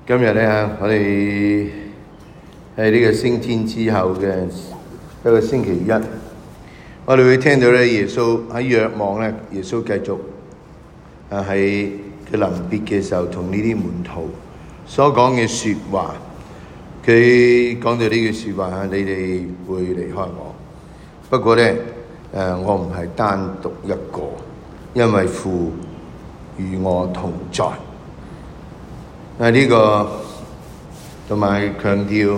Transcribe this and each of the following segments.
今日咧，我哋喺呢個升天之後嘅一個星期一，我哋會聽到咧耶穌喺若望咧，耶穌繼續喺佢臨別嘅時候同呢啲門徒所講嘅説話。佢講到呢句説話，你哋會離開我，不過咧我唔係單獨一個，因為父與我同在。呢個同埋強調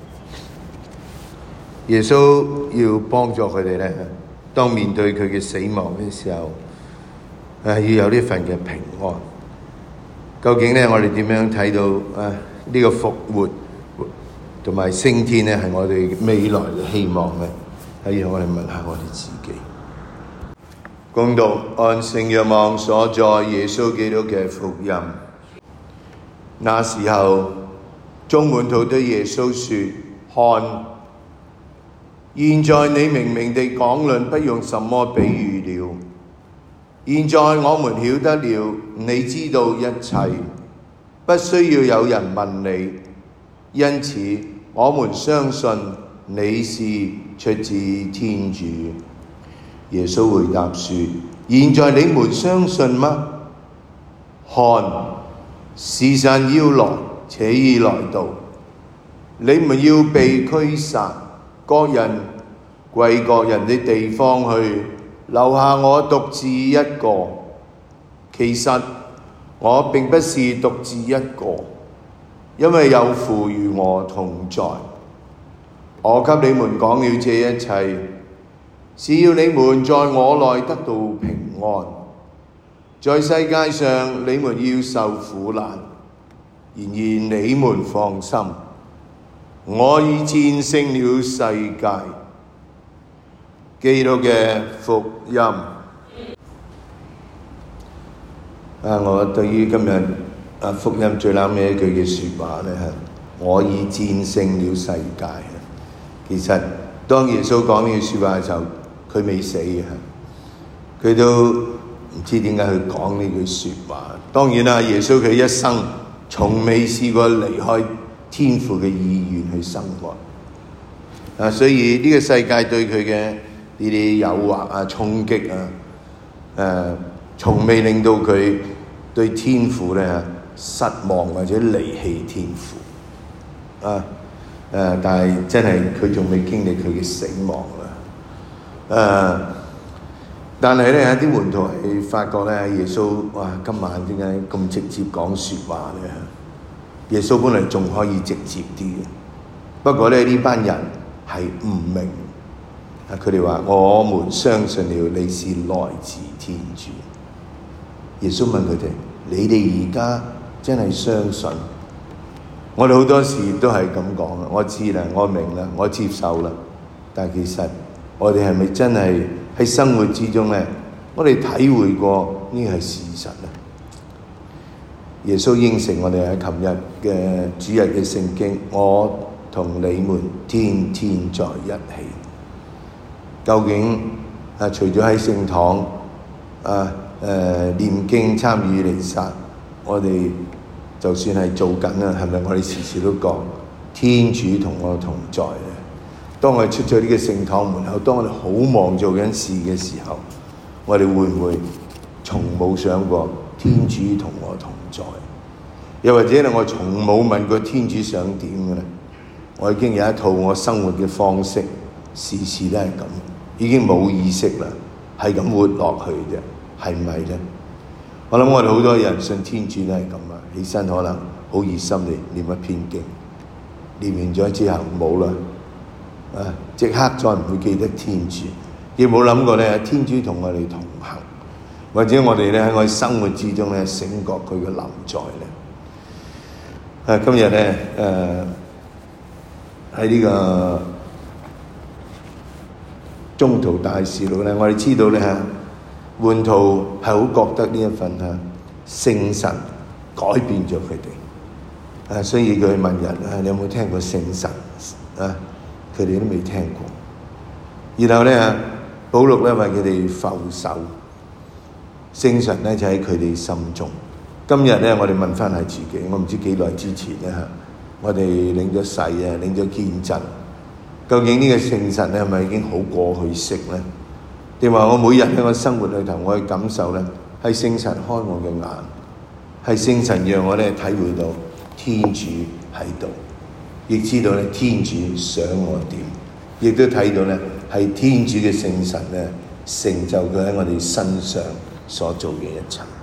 耶穌要幫助佢哋咧，當面對佢嘅死亡嘅時候，要有呢份嘅平安。究竟咧，我哋點樣睇到呢個復活同埋升天咧，係我哋未來嘅希望咧？係讓我哋問下我哋自己。恭讀按聖若望所載耶穌基督嘅福音。那時候，眾門徒對耶穌說：看，現在你明明地講論，不用什麼比喻了。現在我們曉得了，你知道一切，不需要有人問你。因此，我們相信你是出自天主。耶穌回答說：現在你們相信嗎？看，時辰要來，且已來到，你們要被驅散，各人歸各人的地方去，留下我獨自一個。其實我並不是獨自一個，因為有父與我同在。我給你們講了這一切，是要你們在我內得到平安。在世界上你們要受苦難，然而你們放心，我已戰勝了世界。基督嘅福音。我對於今日福音最後尾一句嘅説話咧，我已戰勝了世界。其實當耶穌講呢句説話嘅時候，佢未死嘅，佢都唔知點解去講呢句説話。當然啦，耶穌佢一生從未試過離開天父嘅意願去生活。所以呢個世界對佢嘅呢啲誘惑衝擊從未令到佢對天父咧失望或者離棄天父。但係真係佢仲未經歷佢嘅死亡啦。但係咧，啲門徒係發覺咧，耶穌今晚點解咁直接講説話咧？耶穌本來仲可以直接啲嘅，不過咧呢班人係唔明。佢哋話：我們相信了你是來自天主。耶穌問佢哋：你哋而家真係相信？我哋好多時都係咁講啦，我知啦，我明啦，我接受啦。但係其實我哋係咪真係喺生活之中咧，我哋體會過呢係事實咧？耶穌應承我哋喺琴日嘅主日嘅聖經：我同你們天天在一起。究竟除咗喺聖堂念經參與彌撒，我哋就算係做緊啦，係咪我哋時時都講天主同我同在咧？當我哋出咗呢個聖堂門口，當我哋好忙做緊事嘅時候，我哋會唔會從冇想過天主同我同在？又或者咧，我從冇問過天主想點嘅咧？我已經有一套我生活嘅方式，時時都係咁，已經冇意識啦，係咁活落去啫，係唔係咧？我諗我哋好多人信天主都係咁啊，起身可能好熱心地念一篇經，念完咗之後冇啦，即刻再唔會記得天主，亦冇諗過咧天主同我哋同行，或者我哋咧喺我哋生活之中咧醒覺佢嘅臨在咧。今日咧喺呢個宗徒大事錄咧，我哋知道咧門徒係好覺得呢一份聖神改變咗佢哋，所以佢問人你有冇聽過聖神？佢哋都未聽過。然後咧，保祿咧為佢哋復仇，聖神咧就喺佢哋心中。 今日咧，我哋問翻下自己，我唔知幾耐之前咧嚇，我哋領咗洗啊，領咗見證，究竟呢個聖神咧係咪已經好過去式咧？定話我每日喺我生活裏頭，我去感受咧，係聖神開我嘅眼，係聖神讓我咧體會到天主喺度，亦知道咧天主想我點，亦都睇到咧係天主嘅聖神咧成就佢喺我哋身上所做嘅一切。